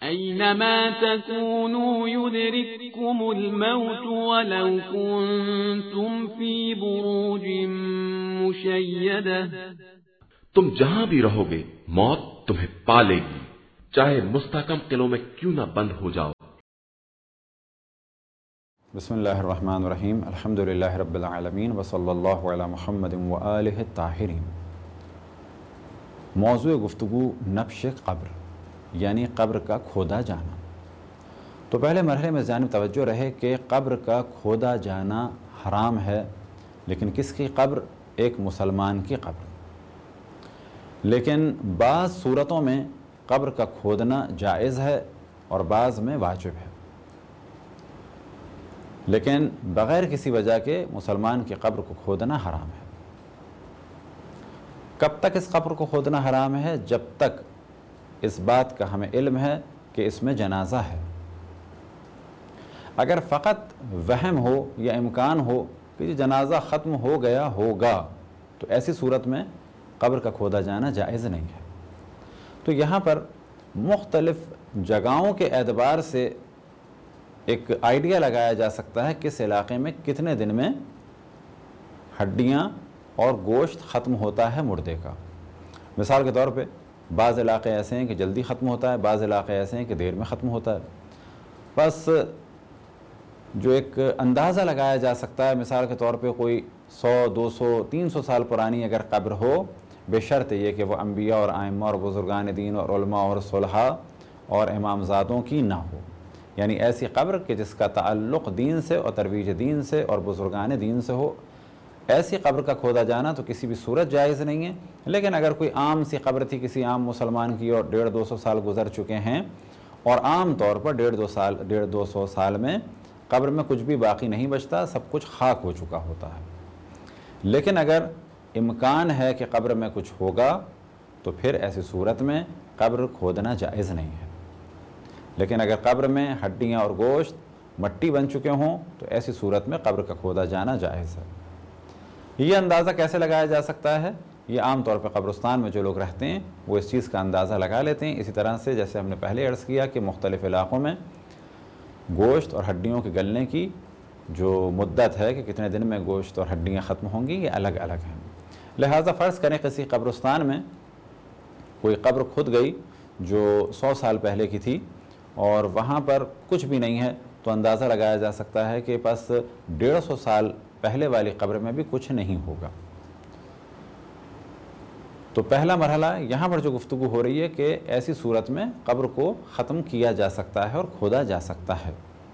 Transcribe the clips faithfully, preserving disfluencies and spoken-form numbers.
أينما تكونوا يدرككم الموت ولو كنتم في بروج مشيدة تم جہاں بھی رہو گے موت تمہیں پا لے گی، چاہے مستحکم قلعوں میں کیوں نہ بند ہو جاؤ۔ بسم اللہ الرحمن الرحیم، الحمد للہ رب العالمین وصلی اللہ علی محمد وآلہ الطاہرین۔ موضوع گفتگو نبش قبر یعنی قبر کا کھودا جانا۔ تو پہلے مرحلے میں جانب توجہ رہے کہ قبر کا کھودا جانا حرام ہے، لیکن کس کی قبر؟ ایک مسلمان کی قبر۔ لیکن بعض صورتوں میں قبر کا کھودنا جائز ہے اور بعض میں واجب ہے، لیکن بغیر کسی وجہ کے مسلمان کی قبر کو کھودنا حرام ہے۔ کب تک اس قبر کو کھودنا حرام ہے؟ جب تک اس بات کا ہمیں علم ہے کہ اس میں جنازہ ہے۔ اگر فقط وہم ہو یا امکان ہو کہ یہ جنازہ ختم ہو گیا ہوگا تو ایسی صورت میں قبر کا کھودا جانا جائز نہیں ہے۔ تو یہاں پر مختلف جگہوں کے اعتبار سے ایک آئیڈیا لگایا جا سکتا ہے کس علاقے میں کتنے دن میں ہڈیاں اور گوشت ختم ہوتا ہے مردے کا۔ مثال کے طور پہ بعض علاقے ایسے ہیں کہ جلدی ختم ہوتا ہے، بعض علاقے ایسے ہیں کہ دیر میں ختم ہوتا ہے۔ بس جو ایک اندازہ لگایا جا سکتا ہے، مثال کے طور پہ کوئی سو دو سو تین سو سال پرانی اگر قبر ہو، بے شرط یہ کہ وہ انبیاء اور ائمہ اور بزرگان دین اور علماء اور صلحاء اور امامزادوں کی نہ ہو، یعنی ایسی قبر کہ جس کا تعلق دین سے اور ترویج دین سے اور بزرگان دین سے ہو، ایسی قبر کا کھودا جانا تو کسی بھی صورت جائز نہیں ہے۔ لیکن اگر کوئی عام سی قبر تھی کسی عام مسلمان کی اور ڈیڑھ دو سو سال گزر چکے ہیں اور عام طور پر ڈیڑھ دو سال ڈیڑھ دو سو سال میں قبر میں کچھ بھی باقی نہیں بچتا، سب کچھ خاک ہو چکا ہوتا ہے، لیکن اگر امکان ہے کہ قبر میں کچھ ہوگا تو پھر ایسی صورت میں قبر کھودنا جائز نہیں ہے۔ لیکن اگر قبر میں ہڈیاں اور گوشت مٹی بن چکے ہوں تو ایسی صورت میں قبر کا کھودا جانا جائز ہے۔ یہ اندازہ کیسے لگایا جا سکتا ہے؟ یہ عام طور پہ قبرستان میں جو لوگ رہتے ہیں وہ اس چیز کا اندازہ لگا لیتے ہیں، اسی طرح سے جیسے ہم نے پہلے عرض کیا کہ مختلف علاقوں میں گوشت اور ہڈیوں کے گلنے کی جو مدت ہے کہ کتنے دن میں گوشت اور ہڈیاں ختم ہوں گی یہ الگ الگ ہیں۔ لہٰذا فرض کریں کسی قبرستان میں کوئی قبر کھد گئی جو سو سال پہلے کی تھی اور وہاں پر کچھ بھی نہیں ہے، تو اندازہ لگایا جا سکتا ہے کہ بس ڈیڑھ سو سال پہلے والی قبر میں بھی کچھ نہیں ہوگا۔ تو پہلا مرحلہ یہاں پر جو گفتگو ہو رہی ہے کہ ایسی صورت میں قبر کو ختم کیا جا سکتا ہے اور کھودا جا سکتا ہے۔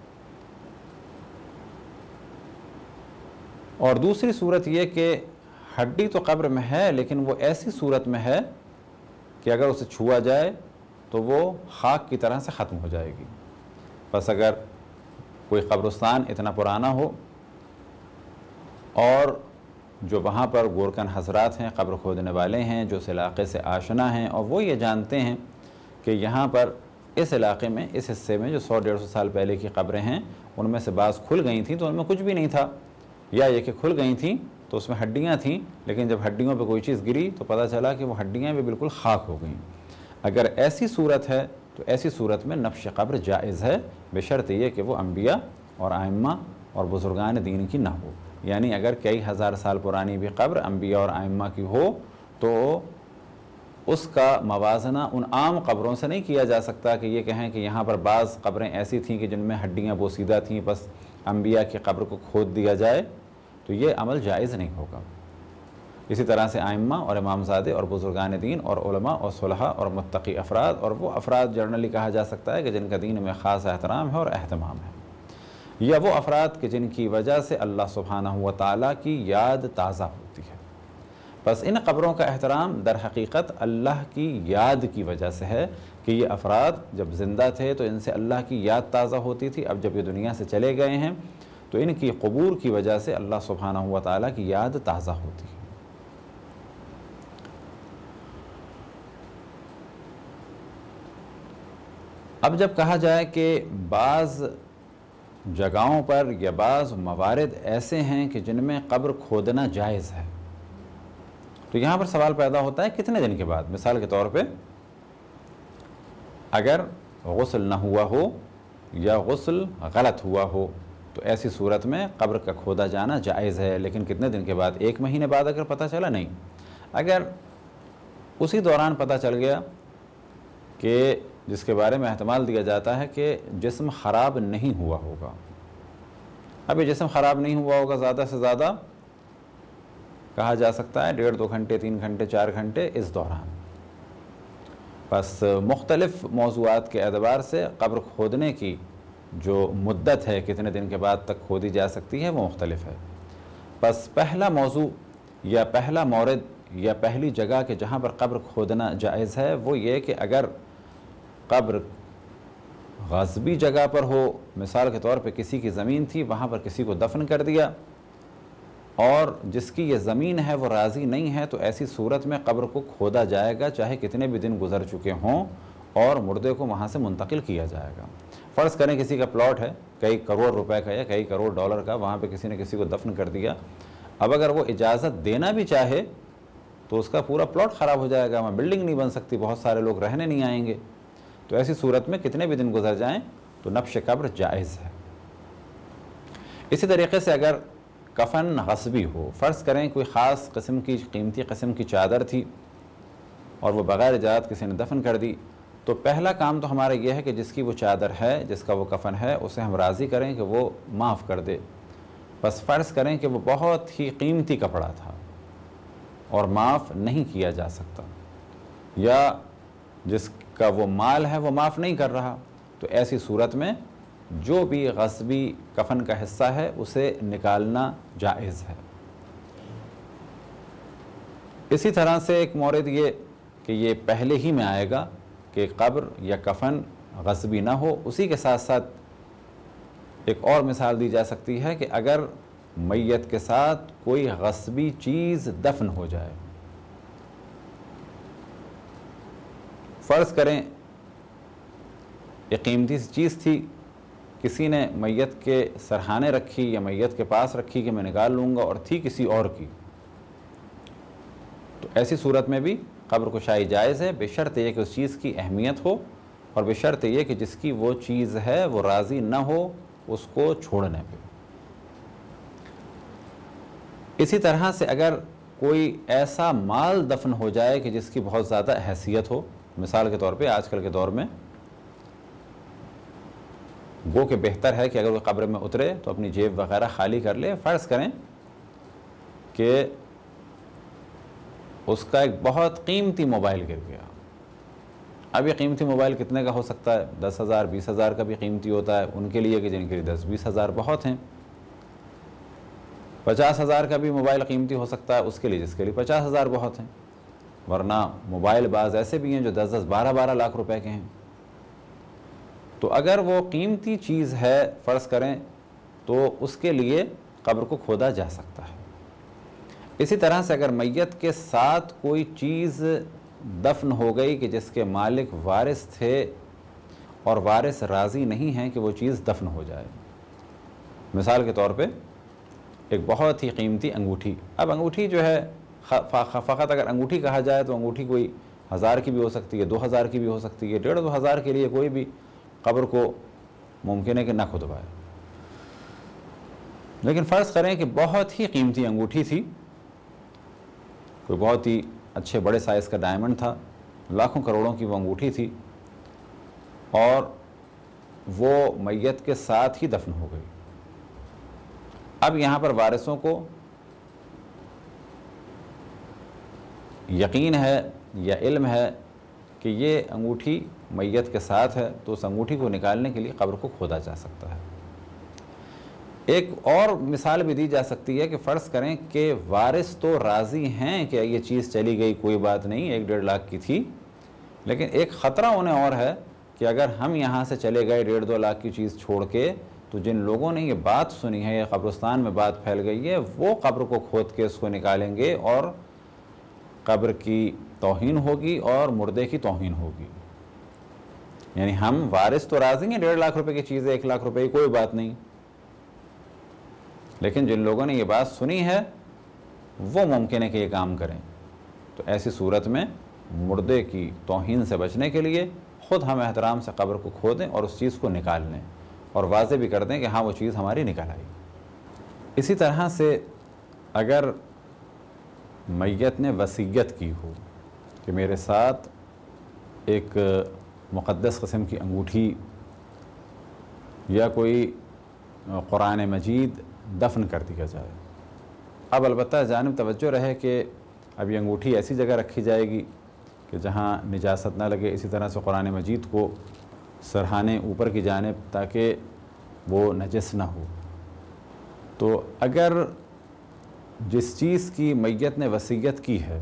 اور دوسری صورت یہ کہ ہڈی تو قبر میں ہے لیکن وہ ایسی صورت میں ہے کہ اگر اسے چھوا جائے تو وہ خاک کی طرح سے ختم ہو جائے گی۔ بس اگر کوئی قبرستان اتنا پرانا ہو اور جو وہاں پر گورکن حضرات ہیں، قبر کھودنے والے ہیں جو اس علاقے سے آشنا ہیں اور وہ یہ جانتے ہیں کہ یہاں پر اس علاقے میں اس حصے میں جو سو ڈیڑھ سو سال پہلے کی قبریں ہیں ان میں سے بعض کھل گئی تھیں تو ان میں کچھ بھی نہیں تھا، یا یہ کہ کھل گئی تھیں تو اس میں ہڈیاں تھیں لیکن جب ہڈیوں پہ کوئی چیز گری تو پتہ چلا کہ وہ ہڈیاں بھی بالکل خاک ہو گئیں۔ اگر ایسی صورت ہے تو ایسی صورت میں نبش قبر جائز ہے، بے شرط یہ کہ وہ انبیاء اور ائمہ اور بزرگان دین کی نہ ہو۔ یعنی اگر کئی ہزار سال پرانی بھی قبر انبیاء اور ائمہ کی ہو تو اس کا موازنہ ان عام قبروں سے نہیں کیا جا سکتا کہ یہ کہیں کہ یہاں پر بعض قبریں ایسی تھیں کہ جن میں ہڈیاں بوسیدہ تھیں بس انبیاء کی قبر کو کھود دیا جائے، تو یہ عمل جائز نہیں ہوگا۔ اسی طرح سے ائمہ اور امامزادے اور بزرگان دین اور علماء اور صلحاء اور متقی افراد اور وہ افراد جنرلی کہا جا سکتا ہے کہ جن کا دین میں خاص احترام ہے اور اہتمام ہے، یا وہ افراد کہ جن کی وجہ سے اللہ سبحانہ و تعالیٰ کی یاد تازہ ہوتی ہے۔ بس ان قبروں کا احترام در حقیقت اللہ کی یاد کی وجہ سے ہے کہ یہ افراد جب زندہ تھے تو ان سے اللہ کی یاد تازہ ہوتی تھی، اب جب یہ دنیا سے چلے گئے ہیں تو ان کی قبور کی وجہ سے اللہ سبحانہ و تعالیٰ کی یاد تازہ ہوتی ہے۔ اب جب کہا جائے کہ بعض جگہوں پر یا بعض موارد ایسے ہیں کہ جن میں قبر کھودنا جائز ہے، تو یہاں پر سوال پیدا ہوتا ہے کتنے دن کے بعد؟ مثال کے طور پہ اگر غسل نہ ہوا ہو یا غسل غلط ہوا ہو تو ایسی صورت میں قبر کا کھودا جانا جائز ہے. لیکن کتنے دن کے بعد؟ ایک مہینے بعد اگر پتہ چلا؟ نہیں. اگر اسی دوران پتہ چل گیا کہ جس کے بارے میں احتمال دیا جاتا ہے کہ جسم خراب نہیں ہوا ہوگا. اب یہ جسم خراب نہیں ہوا ہوگا زیادہ سے زیادہ کہا جا سکتا ہے ڈیڑھ دو گھنٹے تین گھنٹے چار گھنٹے اس دوران. بس مختلف موضوعات کے اعتبار سے قبر کھودنے کی جو مدت ہے کتنے دن کے بعد تک کھودی جا سکتی ہے وہ مختلف ہے. بس پہلا موضوع یا پہلا مورد یا پہلی جگہ کہ جہاں پر قبر کھودنا جائز ہے وہ یہ کہ اگر قبر غصبی جگہ پر ہو، مثال کے طور پہ کسی کی زمین تھی وہاں پر کسی کو دفن کر دیا اور جس کی یہ زمین ہے وہ راضی نہیں ہے تو ایسی صورت میں قبر کو کھودا جائے گا چاہے کتنے بھی دن گزر چکے ہوں اور مردے کو وہاں سے منتقل کیا جائے گا. فرض کریں کسی کا پلاٹ ہے کئی کروڑ روپے کا یا کئی کروڑ ڈالر کا، وہاں پہ کسی نے کسی کو دفن کر دیا. اب اگر وہ اجازت دینا بھی چاہے تو اس کا پورا پلاٹ خراب ہو جائے گا، وہاں بلڈنگ نہیں بن سکتی، بہت سارے لوگ رہنے نہیں آئیں گے. تو ایسی صورت میں کتنے بھی دن گزر جائیں تو نبش قبر جائز ہے. اسی طریقے سے اگر کفن غصبی ہو، فرض کریں کوئی خاص قسم کی قیمتی قسم کی چادر تھی اور وہ بغیر اجازت کسی نے دفن کر دی، تو پہلا کام تو ہمارا یہ ہے کہ جس کی وہ چادر ہے، جس کا وہ کفن ہے، اسے ہم راضی کریں کہ وہ معاف کر دے. بس فرض کریں کہ وہ بہت ہی قیمتی کپڑا تھا اور معاف نہیں کیا جا سکتا، یا جس کا وہ مال ہے وہ معاف نہیں کر رہا، تو ایسی صورت میں جو بھی غصبی کفن کا حصہ ہے اسے نکالنا جائز ہے. اسی طرح سے ایک مورد یہ کہ یہ پہلے ہی میں آئے گا کہ قبر یا کفن غصبی نہ ہو. اسی کے ساتھ ساتھ ایک اور مثال دی جا سکتی ہے کہ اگر میت کے ساتھ کوئی غصبی چیز دفن ہو جائے، فرض کریں ایک قیمتی چیز تھی، کسی نے میت کے سرہانے رکھی یا میت کے پاس رکھی کہ میں نکال لوں گا اور تھی کسی اور کی، تو ایسی صورت میں بھی قبر کشائی جائز ہے، بشرط یہ کہ اس چیز کی اہمیت ہو اور بشرط یہ کہ جس کی وہ چیز ہے وہ راضی نہ ہو اس کو چھوڑنے پہ. اسی طرح سے اگر کوئی ایسا مال دفن ہو جائے کہ جس کی بہت زیادہ حیثیت ہو، مثال کے طور پہ آج کل کے دور میں گو کہ بہتر ہے کہ اگر وہ قبر میں اترے تو اپنی جیب وغیرہ خالی کر لے. فرض کریں کہ اس کا ایک بہت قیمتی موبائل گر گیا. اب یہ قیمتی موبائل کتنے کا ہو سکتا ہے؟ دس ہزار بیس ہزار کا بھی قیمتی ہوتا ہے ان کے لیے کہ جن کے لیے دس بیس ہزار بہت ہیں. پچاس ہزار کا بھی موبائل قیمتی ہو سکتا ہے اس کے لیے جس کے لیے پچاس ہزار بہت ہیں. ورنہ موبائل بعض ایسے بھی ہیں جو دس دس بارہ بارہ لاکھ روپے کے ہیں. تو اگر وہ قیمتی چیز ہے فرض کریں تو اس کے لیے قبر کو کھودا جا سکتا ہے. اسی طرح سے اگر میت کے ساتھ کوئی چیز دفن ہو گئی کہ جس کے مالک وارث تھے اور وارث راضی نہیں ہیں کہ وہ چیز دفن ہو جائے، مثال کے طور پہ ایک بہت ہی قیمتی انگوٹھی. اب انگوٹھی جو ہے فقط اگر انگوٹھی کہا جائے تو انگوٹھی کوئی ہزار کی بھی ہو سکتی ہے، دو ہزار کی بھی ہو سکتی ہے، ڈیڑھ دو ہزار کے لیے کوئی بھی قبر کو ممکن ہے کہ نہ کھدوائے. لیکن فرض کریں کہ بہت ہی قیمتی انگوٹھی تھی، کوئی بہت ہی اچھے بڑے سائز کا ڈائمنڈ تھا، لاکھوں کروڑوں کی وہ انگوٹھی تھی اور وہ میت کے ساتھ ہی دفن ہو گئی. اب یہاں پر وارثوں کو یقین ہے یا علم ہے کہ یہ انگوٹھی میت کے ساتھ ہے تو اس انگوٹھی کو نکالنے کے لیے قبر کو کھودا جا سکتا ہے. ایک اور مثال بھی دی جا سکتی ہے کہ فرض کریں کہ وارث تو راضی ہیں کہ یہ چیز چلی گئی کوئی بات نہیں، ایک ڈیڑھ لاکھ کی تھی، لیکن ایک خطرہ انہیں اور ہے کہ اگر ہم یہاں سے چلے گئے ڈیڑھ دو لاکھ کی چیز چھوڑ کے تو جن لوگوں نے یہ بات سنی ہے، یہ قبرستان میں بات پھیل گئی ہے، وہ قبر کو کھود کے اس کو نکالیں گے اور قبر کی توہین ہوگی اور مردے کی توہین ہوگی. یعنی ہم وارث تو راضی ہیں ڈیڑھ لاکھ روپے کی چیز ہے، ایک لاکھ روپے کی کوئی بات نہیں، لیکن جن لوگوں نے یہ بات سنی ہے وہ ممکن ہے کہ یہ کام کریں. تو ایسی صورت میں مردے کی توہین سے بچنے کے لیے خود ہم احترام سے قبر کو کھودیں اور اس چیز کو نکال لیں اور واضح بھی کر دیں کہ ہاں وہ چیز ہماری نکل آئی۔ اسی طرح سے اگر میت نے وصیت کی ہو کہ میرے ساتھ ایک مقدس قسم کی انگوٹھی یا کوئی قرآن مجید دفن کر دیا جائے، اب البتہ جانب توجہ رہے کہ اب یہ انگوٹھی ایسی جگہ رکھی جائے گی کہ جہاں نجاست نہ لگے، اسی طرح سے قرآن مجید کو سرہانے اوپر کی جانب تاکہ وہ نجس نہ ہو۔ تو اگر جس چیز کی میت نے وصیت کی ہے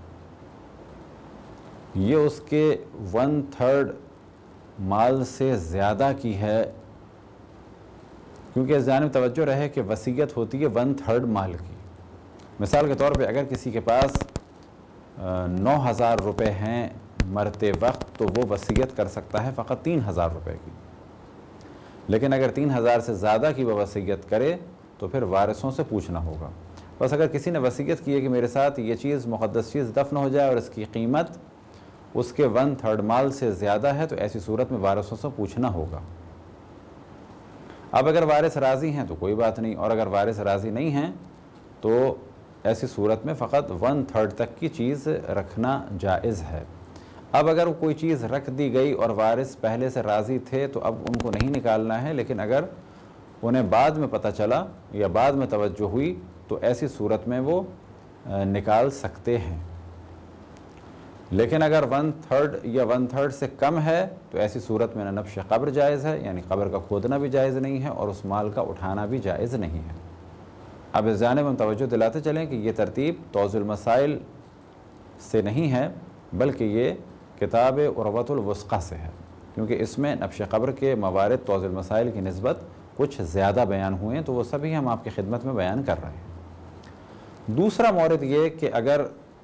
یہ اس کے ون تھرڈ مال سے زیادہ کی ہے، کیونکہ اس جانب توجہ رہے کہ وصیت ہوتی ہے ون تھرڈ مال کی۔ مثال کے طور پہ اگر کسی کے پاس نو ہزار روپے ہیں مرتے وقت تو وہ وصیت کر سکتا ہے فقط تین ہزار روپے کی، لیکن اگر تین ہزار سے زیادہ کی وہ وصیت کرے تو پھر وارثوں سے پوچھنا ہوگا۔ بس اگر کسی نے وصیت کی ہے کہ میرے ساتھ یہ چیز مقدس چیز دفن ہو جائے اور اس کی قیمت اس کے ون تھرڈ مال سے زیادہ ہے تو ایسی صورت میں وارثوں سے پوچھنا ہوگا۔ اب اگر وارث راضی ہیں تو کوئی بات نہیں، اور اگر وارث راضی نہیں ہیں تو ایسی صورت میں فقط ون تھرڈ تک کی چیز رکھنا جائز ہے۔ اب اگر کوئی چیز رکھ دی گئی اور وارث پہلے سے راضی تھے تو اب ان کو نہیں نکالنا ہے، لیکن اگر انہیں بعد میں پتہ چلا یا بعد میں توجہ ہوئی تو ایسی صورت میں وہ نکال سکتے ہیں۔ لیکن اگر ون تھرڈ یا ون تھرڈ سے کم ہے تو ایسی صورت میں نہ نبش قبر جائز ہے، یعنی قبر کا کھودنا بھی جائز نہیں ہے اور اس مال کا اٹھانا بھی جائز نہیں ہے۔ اب اس جانب ہم توجہ دلاتے چلیں کہ یہ ترتیب توضیح المسائل سے نہیں ہے بلکہ یہ کتاب عروۃ الوثقی سے ہے، کیونکہ اس میں نبش قبر کے موارد توضیح المسائل کی نسبت کچھ زیادہ بیان ہوئے ہیں، تو وہ سبھی ہم آپ کی خدمت میں بیان کر رہے ہیں۔ دوسرا مورد یہ کہ اگر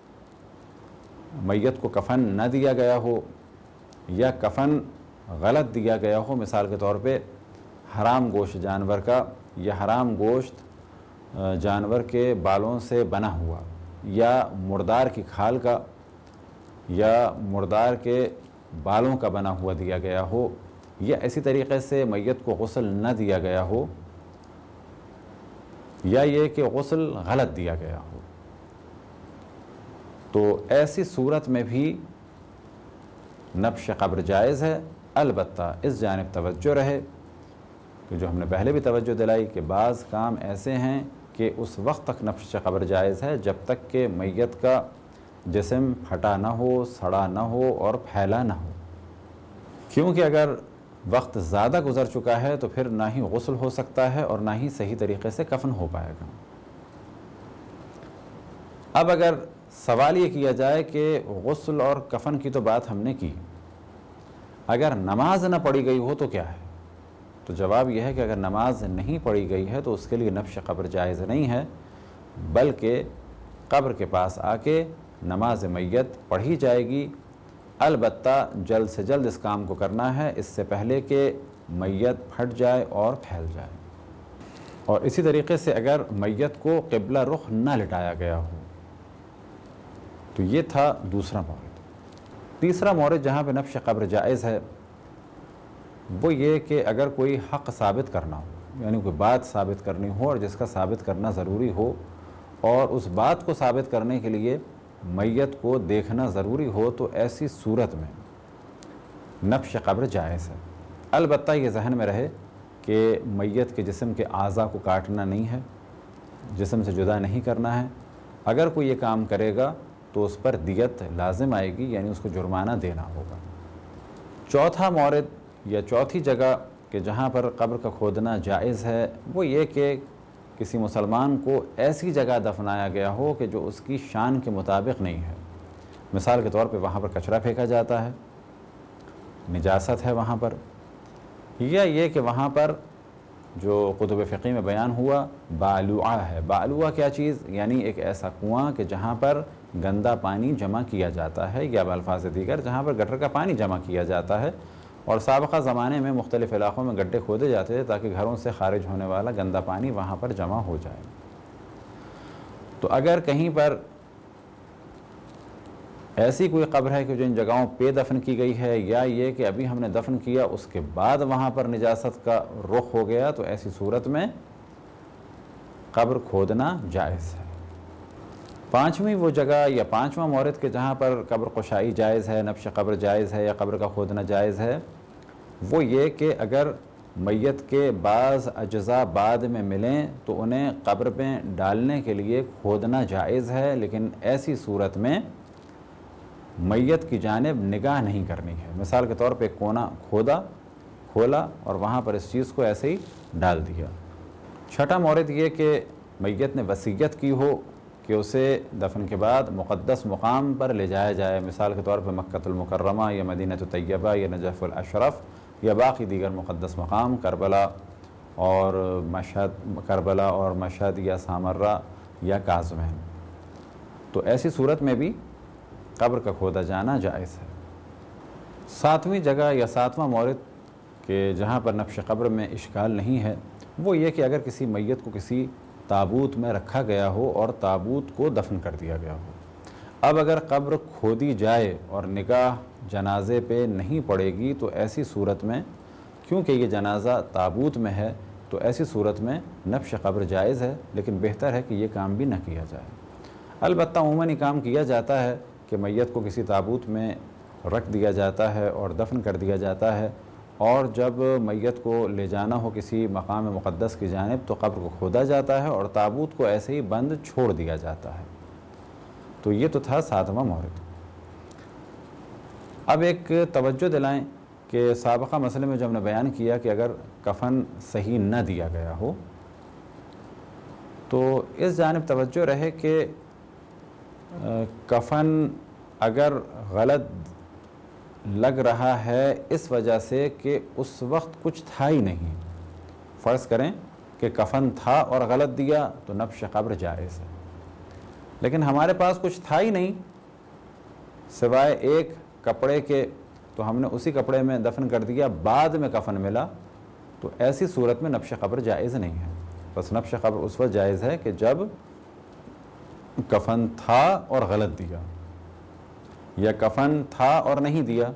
میت کو کفن نہ دیا گیا ہو یا کفن غلط دیا گیا ہو، مثال کے طور پہ حرام گوشت جانور کا یا حرام گوشت جانور کے بالوں سے بنا ہوا یا مردار کی کھال کا یا مردار کے بالوں کا بنا ہوا دیا گیا ہو یا اسی طریقے سے میت کو غسل نہ دیا گیا ہو یا یہ کہ غسل غلط دیا گیا ہو، تو ایسی صورت میں بھی نبش قبر جائز ہے۔ البتہ اس جانب توجہ رہے کہ جو ہم نے پہلے بھی توجہ دلائی کہ بعض کام ایسے ہیں کہ اس وقت تک نبش قبر جائز ہے جب تک کہ میت کا جسم پھٹا نہ ہو، سڑا نہ ہو اور پھیلا نہ ہو، کیونکہ اگر وقت زیادہ گزر چکا ہے تو پھر نہ ہی غسل ہو سکتا ہے اور نہ ہی صحیح طریقے سے کفن ہو پائے گا۔ اب اگر سوال یہ کیا جائے کہ غسل اور کفن کی تو بات ہم نے کی، اگر نماز نہ پڑھی گئی ہو تو کیا ہے؟ تو جواب یہ ہے کہ اگر نماز نہیں پڑھی گئی ہے تو اس کے لیے نبش قبر جائز نہیں ہے، بلکہ قبر کے پاس آ کے نماز میت پڑھی جائے گی۔ البتہ جلد سے جلد اس کام کو کرنا ہے اس سے پہلے کہ میت پھٹ جائے اور پھیل جائے۔ اور اسی طریقے سے اگر میت کو قبلہ رخ نہ لٹایا گیا ہو، تو یہ تھا دوسرا مورد۔ تیسرا مورد جہاں پہ نبش قبر جائز ہے وہ یہ کہ اگر کوئی حق ثابت کرنا ہو، یعنی کوئی بات ثابت کرنی ہو اور جس کا ثابت کرنا ضروری ہو، اور اس بات کو ثابت کرنے کے لیے میت کو دیکھنا ضروری ہو، تو ایسی صورت میں نبش قبر جائز ہے۔ البتہ یہ ذہن میں رہے کہ میت کے جسم کے اعضاء کو کاٹنا نہیں ہے، جسم سے جدا نہیں کرنا ہے۔ اگر کوئی یہ کام کرے گا تو اس پر دیت لازم آئے گی، یعنی اس کو جرمانہ دینا ہوگا۔ چوتھا مورد یا چوتھی جگہ کہ جہاں پر قبر کا کھودنا جائز ہے وہ یہ کہ کسی مسلمان کو ایسی جگہ دفنایا گیا ہو کہ جو اس کی شان کے مطابق نہیں ہے۔ مثال کے طور پہ وہاں پر کچرا پھینکا جاتا ہے، نجاست ہے وہاں پر، یا یہ کہ وہاں پر جو کتب فقہ میں بیان ہوا بالوعہ ہے۔ بالوعہ کیا چیز؟ یعنی ایک ایسا کنواں کہ جہاں پر گندا پانی جمع کیا جاتا ہے، یا بالفاظ دیگر جہاں پر گٹر کا پانی جمع کیا جاتا ہے، اور سابقہ زمانے میں مختلف علاقوں میں گڈھے کھودے جاتے تھے تاکہ گھروں سے خارج ہونے والا گندا پانی وہاں پر جمع ہو جائے۔ تو اگر کہیں پر ایسی کوئی قبر ہے کہ جو ان جگہوں پہ دفن کی گئی ہے، یا یہ کہ ابھی ہم نے دفن کیا اس کے بعد وہاں پر نجاست کا رخ ہو گیا، تو ایسی صورت میں قبر کھودنا جائز ہے۔ پانچویں وہ جگہ یا پانچواں مورد کہ جہاں پر قبر کشائی جائز ہے، نبش قبر جائز ہے یا قبر کا کھودنا جائز ہے، وہ یہ کہ اگر میت کے بعض اجزاء بعد میں ملیں تو انہیں قبر میں ڈالنے کے لیے کھودنا جائز ہے، لیکن ایسی صورت میں میت کی جانب نگاہ نہیں کرنی ہے۔ مثال کے طور پہ ایک کونا کھودا کھولا اور وہاں پر اس چیز کو ایسے ہی ڈال دیا۔ چھٹا مورد یہ کہ میت نے وصیت کی ہو کہ اسے دفن کے بعد مقدس مقام پر لے جایا جائے، مثال کے طور پہ مکہ المکرمہ یا مدینہ طیبہ یا نجف الاشرف یا باقی دیگر مقدس مقام، کربلا اور مشہد کربلا اور مشہد یا سامرہ یا کاظمین، تو ایسی صورت میں بھی قبر کا کھودا جانا جائز ہے۔ ساتویں جگہ یا ساتواں مورد کہ جہاں پر نبش قبر میں اشکال نہیں ہے، وہ یہ کہ اگر کسی میت کو کسی تابوت میں رکھا گیا ہو اور تابوت کو دفن کر دیا گیا ہو، اب اگر قبر کھودی جائے اور نگاہ جنازے پہ نہیں پڑے گی تو ایسی صورت میں، کیونکہ یہ جنازہ تابوت میں ہے، تو ایسی صورت میں نبش قبر جائز ہے، لیکن بہتر ہے کہ یہ کام بھی نہ کیا جائے۔ البتہ عموماً یہ کام کیا جاتا ہے کہ میت کو کسی تابوت میں رکھ دیا جاتا ہے اور دفن کر دیا جاتا ہے، اور جب میت کو لے جانا ہو کسی مقام مقدس کی جانب تو قبر کو کھودا جاتا ہے اور تابوت کو ایسے ہی بند چھوڑ دیا جاتا ہے۔ تو یہ تو تھا ساتواں مورد۔ اب ایک توجہ دلائیں کہ سابقہ مسئلے میں جو ہم نے بیان کیا کہ اگر کفن صحیح نہ دیا گیا ہو تو اس جانب توجہ رہے کہ کفن اگر غلط لگ رہا ہے اس وجہ سے کہ اس وقت کچھ تھا ہی نہیں، فرض کریں کہ کفن تھا اور غلط دیا تو نبش قبر جائز ہے، لیکن ہمارے پاس کچھ تھا ہی نہیں سوائے ایک کپڑے کے، تو ہم نے اسی کپڑے میں دفن کر دیا، بعد میں کفن ملا، تو ایسی صورت میں نبش قبر جائز نہیں ہے۔ بس نبش قبر اس وقت جائز ہے کہ جب کفن تھا اور غلط دیا، یا کفن تھا اور نہیں دیا،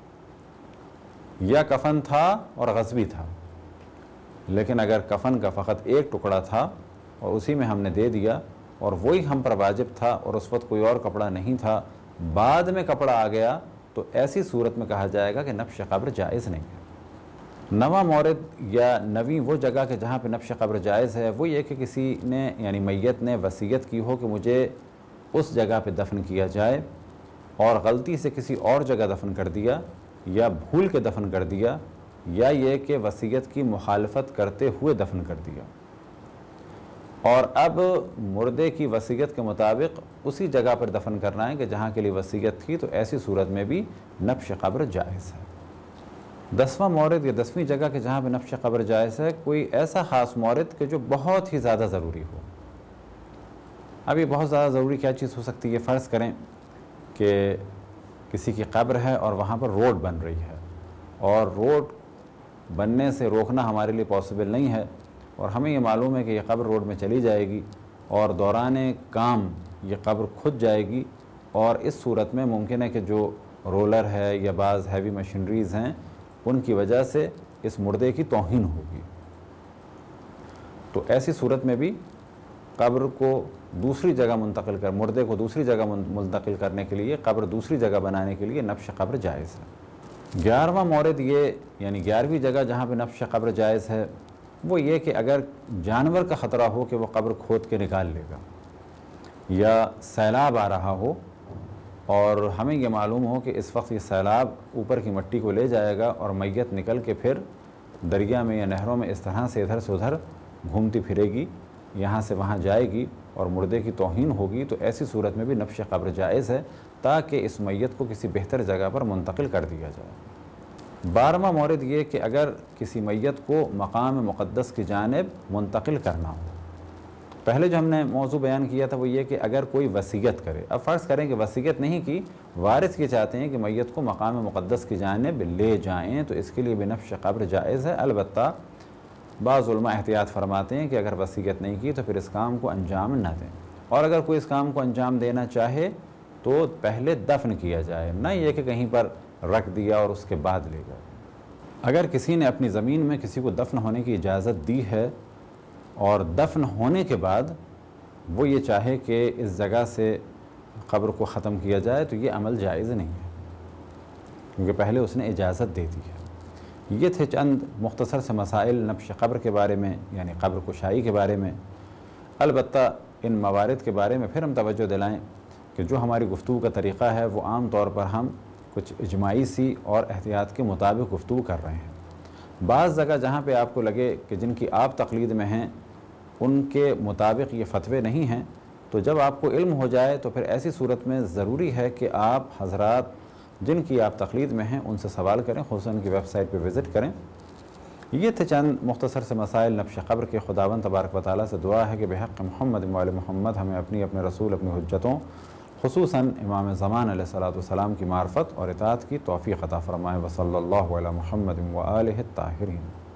یا کفن تھا اور غصبی تھا۔ لیکن اگر کفن کا فقط ایک ٹکڑا تھا اور اسی میں ہم نے دے دیا اور وہی ہم پر واجب تھا اور اس وقت کوئی اور کپڑا نہیں تھا، بعد میں کپڑا آ گیا، تو ایسی صورت میں کہا جائے گا کہ نبش قبر جائز نہیں ہے۔ نواں مورد یا نویں وہ جگہ کہ جہاں پہ نبش قبر جائز ہے وہ یہ کہ کسی نے یعنی میت نے وصیت کی ہو کہ مجھے اس جگہ پہ دفن کیا جائے اور غلطی سے کسی اور جگہ دفن کر دیا یا بھول کے دفن کر دیا، یا یہ کہ وصیت کی مخالفت کرتے ہوئے دفن کر دیا، اور اب مردے کی وصیت کے مطابق اسی جگہ پر دفن کرنا ہے کہ جہاں کے لیے وصیت تھی، تو ایسی صورت میں بھی نبش قبر جائز ہے۔ دسواں مورد یا دسویں جگہ کہ جہاں پہ نبش قبر جائز ہے، کوئی ایسا خاص مورد کہ جو بہت ہی زیادہ ضروری ہو۔ اب یہ بہت زیادہ ضروری کیا چیز ہو سکتی ہے؟ فرض کریں کہ کسی کی قبر ہے اور وہاں پر روڈ بن رہی ہے، اور روڈ بننے سے روکنا ہمارے لیے پاسبل نہیں ہے، اور ہمیں یہ معلوم ہے کہ یہ قبر روڈ میں چلی جائے گی اور دوران کام یہ قبر کھد جائے گی، اور اس صورت میں ممکن ہے کہ جو رولر ہے یا بعض ہیوی مشینریز ہیں ان کی وجہ سے اس مردے کی توہین ہوگی، تو ایسی صورت میں بھی قبر کو دوسری جگہ منتقل کر مردے کو دوسری جگہ منتقل کرنے کے لیے، قبر دوسری جگہ بنانے کے لیے نبش قبر جائز ہے۔ گیارہواں مورد یہ یعنی گیارہویں جگہ جہاں پہ نبش قبر جائز ہے وہ یہ کہ اگر جانور کا خطرہ ہو کہ وہ قبر کھود کے نکال لے گا، یا سیلاب آ رہا ہو اور ہمیں یہ معلوم ہو کہ اس وقت یہ سیلاب اوپر کی مٹی کو لے جائے گا اور میت نکل کے پھر دریا میں یا نہروں میں اس طرح سے ادھر سے ادھر گھومتی پھرے گی، یہاں سے وہاں جائے گی اور مردے کی توہین ہوگی، تو ایسی صورت میں بھی نبش قبر جائز ہے تاکہ اس میت کو کسی بہتر جگہ پر منتقل کر دیا جائے۔ بارہواں مورد یہ کہ اگر کسی میت کو مقام مقدس کی جانب منتقل کرنا ہو، پہلے جو ہم نے موضوع بیان کیا تھا وہ یہ کہ اگر کوئی وصیت کرے، اب فرض کریں کہ وصیت نہیں کی، وارث یہ چاہتے ہیں کہ میت کو مقام مقدس کی جانب لے جائیں، تو اس کے لیے بھی نبش قبر جائز ہے۔ البتہ بعض علماء احتیاط فرماتے ہیں کہ اگر وصیت نہیں کی تو پھر اس کام کو انجام نہ دیں، اور اگر کوئی اس کام کو انجام دینا چاہے تو پہلے دفن کیا جائے، نہ یہ کہ کہیں پر رکھ دیا اور اس کے بعد لے گئے۔ اگر کسی نے اپنی زمین میں کسی کو دفن ہونے کی اجازت دی ہے اور دفن ہونے کے بعد وہ یہ چاہے کہ اس جگہ سے قبر کو ختم کیا جائے تو یہ عمل جائز نہیں ہے، کیونکہ پہلے اس نے اجازت دے دی ہے۔ یہ تھے چند مختصر سے مسائل نبش قبر کے بارے میں، یعنی قبر کشائی کے بارے میں۔ البتہ ان موارد کے بارے میں پھر ہم توجہ دلائیں کہ جو ہماری گفتگو کا طریقہ ہے وہ عام طور پر ہم کچھ اجماعی سی اور احتیاط کے مطابق گفتگو کر رہے ہیں۔ بعض جگہ جہاں پہ آپ کو لگے کہ جن کی آپ تقلید میں ہیں ان کے مطابق یہ فتوے نہیں ہیں، تو جب آپ کو علم ہو جائے تو پھر ایسی صورت میں ضروری ہے کہ آپ حضرات جن کی آپ تقلید میں ہیں ان سے سوال کریں، خصوصاً ان کی ویب سائٹ پہ وزٹ کریں۔ یہ تھے چند مختصر سے مسائل نبش قبر کے۔ خداوند تبارک و تعالیٰ سے دعا ہے کہ بحق محمد و آل محمد ہمیں اپنی اپنے رسول اپنی حجتوں خصوصاً امام زمان علیہ الصلوۃ والسلام کی معرفت اور اطاعت کی توفیق عطا فرمائے۔ وصلی اللہ علی محمد و آلہ الطاہرین۔